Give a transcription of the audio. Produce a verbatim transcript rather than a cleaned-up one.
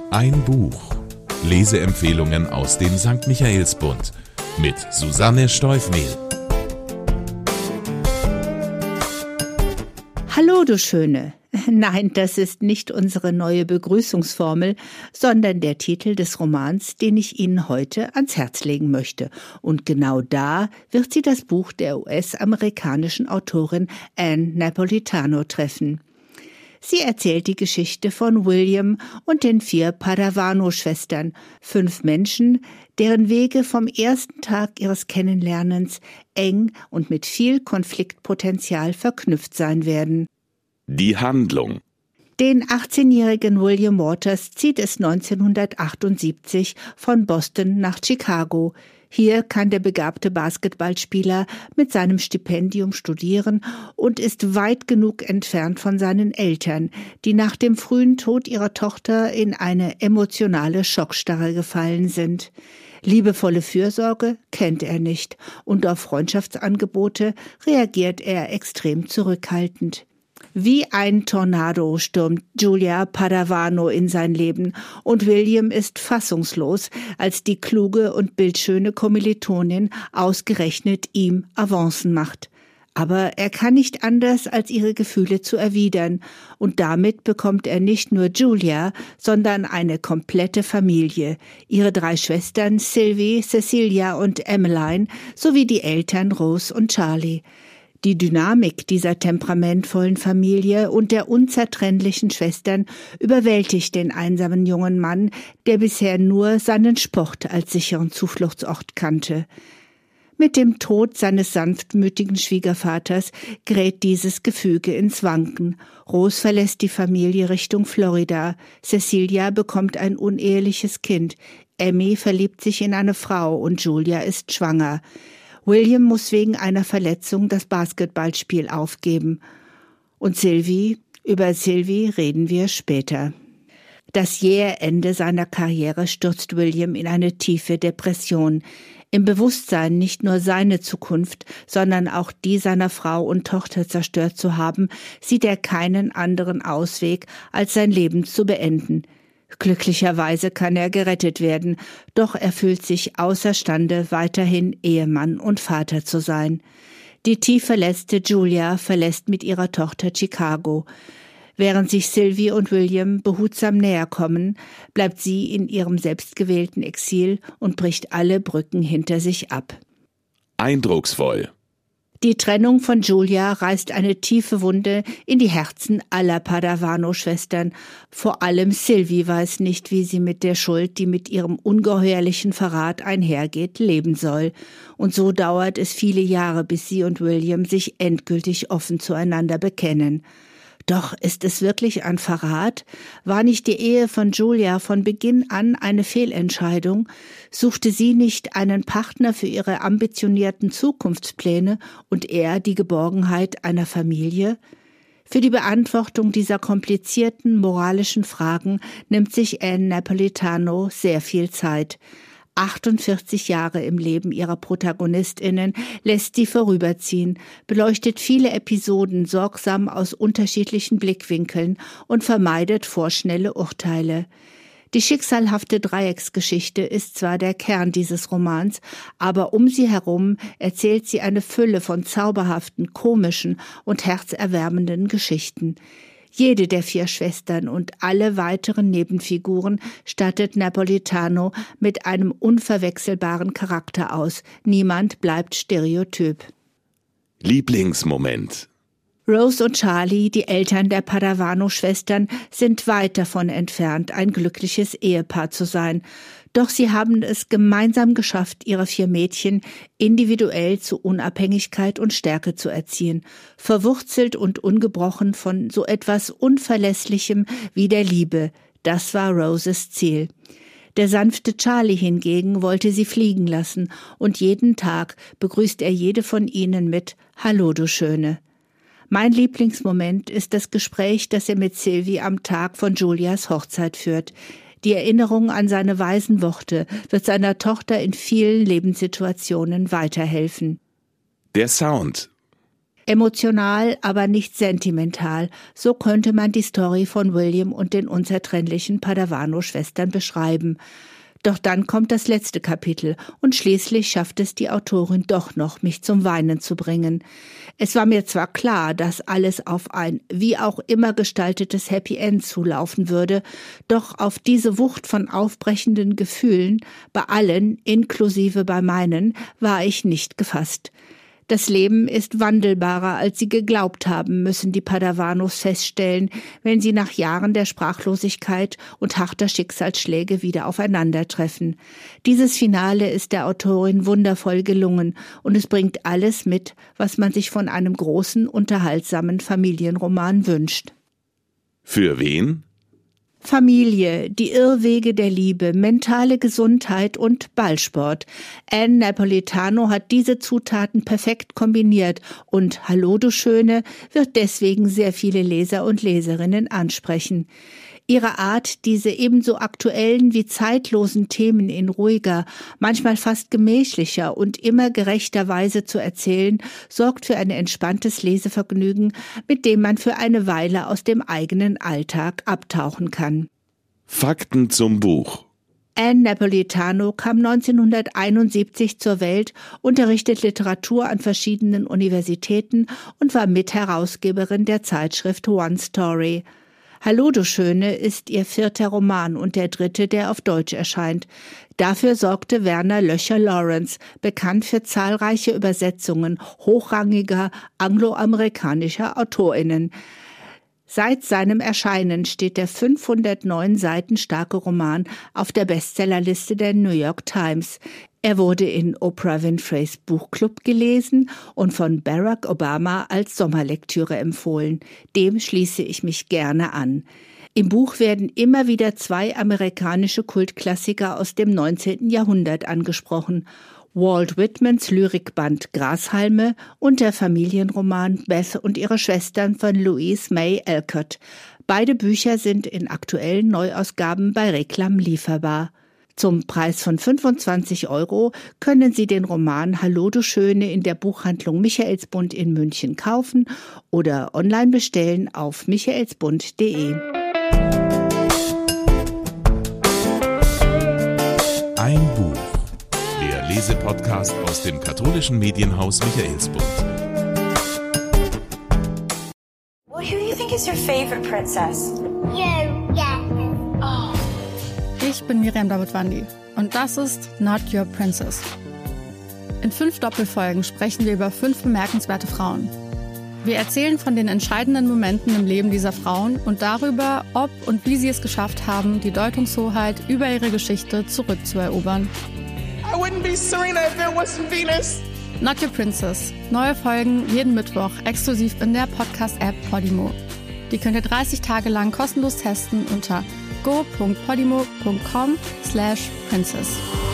Ein Buch. Leseempfehlungen aus dem Sankt Michaelsbund mit Susanne Steufmehl. Hallo, du Schöne. Nein, das ist nicht unsere neue Begrüßungsformel, sondern der Titel des Romans, den ich Ihnen heute ans Herz legen möchte. Und genau da wird Sie das Buch der U S-amerikanischen Autorin Ann Napolitano treffen. Sie erzählt die Geschichte von William und den vier Padavano-Schwestern, fünf Menschen, deren Wege vom ersten Tag ihres Kennenlernens eng und mit viel Konfliktpotenzial verknüpft sein werden. Die Handlung. Den achtzehnjährigen William Waters zieht es neunzehnhundertachtundsiebzig von Boston nach Chicago. Hier kann der begabte Basketballspieler mit seinem Stipendium studieren und ist weit genug entfernt von seinen Eltern, die nach dem frühen Tod ihrer Tochter in eine emotionale Schockstarre gefallen sind. Liebevolle Fürsorge kennt er nicht und auf Freundschaftsangebote reagiert er extrem zurückhaltend. Wie ein Tornado stürmt Julia Padavano in sein Leben und William ist fassungslos, als die kluge und bildschöne Kommilitonin ausgerechnet ihm Avancen macht. Aber er kann nicht anders, als ihre Gefühle zu erwidern, und damit bekommt er nicht nur Julia, sondern eine komplette Familie, ihre drei Schwestern Sylvie, Cecilia und Emmeline sowie die Eltern Rose und Charlie. Die Dynamik dieser temperamentvollen Familie und der unzertrennlichen Schwestern überwältigt den einsamen jungen Mann, der bisher nur seinen Sport als sicheren Zufluchtsort kannte. Mit dem Tod seines sanftmütigen Schwiegervaters gerät dieses Gefüge ins Wanken. Rose verlässt die Familie Richtung Florida. Cecilia bekommt ein uneheliches Kind. Emmy verliebt sich in eine Frau und Julia ist schwanger. William muss wegen einer Verletzung das Basketballspiel aufgeben. Und Sylvie, über Sylvie reden wir später. Das jähe Ende seiner Karriere stürzt William in eine tiefe Depression. Im Bewusstsein, nicht nur seine Zukunft, sondern auch die seiner Frau und Tochter zerstört zu haben, sieht er keinen anderen Ausweg, als sein Leben zu beenden. Glücklicherweise kann er gerettet werden, doch er fühlt sich außerstande, weiterhin Ehemann und Vater zu sein. Die tief verletzte Julia verlässt mit ihrer Tochter Chicago. Während sich Sylvie und William behutsam näher kommen, bleibt sie in ihrem selbstgewählten Exil und bricht alle Brücken hinter sich ab. Eindrucksvoll. Die Trennung von Julia reißt eine tiefe Wunde in die Herzen aller Padavano-Schwestern. Vor allem Sylvie weiß nicht, wie sie mit der Schuld, die mit ihrem ungeheuerlichen Verrat einhergeht, leben soll. Und so dauert es viele Jahre, bis sie und William sich endgültig offen zueinander bekennen. Doch ist es wirklich ein Verrat? War nicht die Ehe von Julia von Beginn an eine Fehlentscheidung? Suchte sie nicht einen Partner für ihre ambitionierten Zukunftspläne und er die Geborgenheit einer Familie? Für die Beantwortung dieser komplizierten moralischen Fragen nimmt sich Ann Napolitano sehr viel Zeit. achtundvierzig Jahre im Leben ihrer ProtagonistInnen lässt sie vorüberziehen, beleuchtet viele Episoden sorgsam aus unterschiedlichen Blickwinkeln und vermeidet vorschnelle Urteile. Die schicksalhafte Dreiecksgeschichte ist zwar der Kern dieses Romans, aber um sie herum erzählt sie eine Fülle von zauberhaften, komischen und herzerwärmenden Geschichten. Jede der vier Schwestern und alle weiteren Nebenfiguren stattet Napolitano mit einem unverwechselbaren Charakter aus. Niemand bleibt stereotyp. Lieblingsmoment. Rose und Charlie, die Eltern der Padavano-Schwestern, sind weit davon entfernt, ein glückliches Ehepaar zu sein. Doch sie haben es gemeinsam geschafft, ihre vier Mädchen individuell zu Unabhängigkeit und Stärke zu erziehen, verwurzelt und ungebrochen von so etwas Unverlässlichem wie der Liebe. Das war Roses Ziel. Der sanfte Charlie hingegen wollte sie fliegen lassen und jeden Tag begrüßt er jede von ihnen mit »Hallo, du Schöne«. Mein Lieblingsmoment ist das Gespräch, das er mit Sylvie am Tag von Julias Hochzeit führt. Die Erinnerung an seine weisen Worte wird seiner Tochter in vielen Lebenssituationen weiterhelfen. Der Sound. Emotional, aber nicht sentimental, so könnte man die Story von William und den unzertrennlichen Padavano-Schwestern beschreiben. Doch dann kommt das letzte Kapitel und schließlich schafft es die Autorin doch noch, mich zum Weinen zu bringen. Es war mir zwar klar, dass alles auf ein wie auch immer gestaltetes Happy End zulaufen würde, doch auf diese Wucht von aufbrechenden Gefühlen, bei allen, inklusive bei meinen, war ich nicht gefasst. Das Leben ist wandelbarer, als sie geglaubt haben, müssen die Padavanos feststellen, wenn sie nach Jahren der Sprachlosigkeit und harter Schicksalsschläge wieder aufeinandertreffen. Dieses Finale ist der Autorin wundervoll gelungen und es bringt alles mit, was man sich von einem großen, unterhaltsamen Familienroman wünscht. Für wen? Familie, die Irrwege der Liebe, mentale Gesundheit und Ballsport. Anne Napolitano hat diese Zutaten perfekt kombiniert und Hallo du Schöne wird deswegen sehr viele Leser und Leserinnen ansprechen. Ihre Art, diese ebenso aktuellen wie zeitlosen Themen in ruhiger, manchmal fast gemächlicher und immer gerechter Weise zu erzählen, sorgt für ein entspanntes Lesevergnügen, mit dem man für eine Weile aus dem eigenen Alltag abtauchen kann. Fakten zum Buch. Anne Napolitano kam neunzehnhunderteinundsiebzig zur Welt, unterrichtet Literatur an verschiedenen Universitäten und war Mitherausgeberin der Zeitschrift One Story. Hallo du Schöne ist ihr vierter Roman und der dritte, der auf Deutsch erscheint. Dafür sorgte Werner Löcher-Lawrence, bekannt für zahlreiche Übersetzungen hochrangiger angloamerikanischer AutorInnen. Seit seinem Erscheinen steht der fünfhundertneun Seiten starke Roman auf der Bestsellerliste der New York Times. Er wurde in Oprah Winfreys Buchclub gelesen und von Barack Obama als Sommerlektüre empfohlen. Dem schließe ich mich gerne an. Im Buch werden immer wieder zwei amerikanische Kultklassiker aus dem neunzehnten Jahrhundert angesprochen. Walt Whitmans Lyrikband Grashalme und der Familienroman Beth und ihre Schwestern von Louise May Alcott. Beide Bücher sind in aktuellen Neuausgaben bei Reclam lieferbar. Zum Preis von fünfundzwanzig Euro können Sie den Roman Hallo du Schöne in der Buchhandlung Michaelsbund in München kaufen oder online bestellen auf michaelsbund punkt de. Ein Buch. Der Lesepodcast aus dem katholischen Medienhaus Michaelsbund. Well, who do you think is your favorite princess? You, yeah. Oh. Ich bin Miriam Davidwandi und das ist Not Your Princess. In fünf Doppelfolgen sprechen wir über fünf bemerkenswerte Frauen. Wir erzählen von den entscheidenden Momenten im Leben dieser Frauen und darüber, ob und wie sie es geschafft haben, die Deutungshoheit über ihre Geschichte zurückzuerobern. I wouldn't be Serena if there wasn't Venus. Not Your Princess. Neue Folgen jeden Mittwoch exklusiv in der Podcast-App Podimo. Die könnt ihr dreißig Tage lang kostenlos testen unter go punkt podimo punkt com slash princess.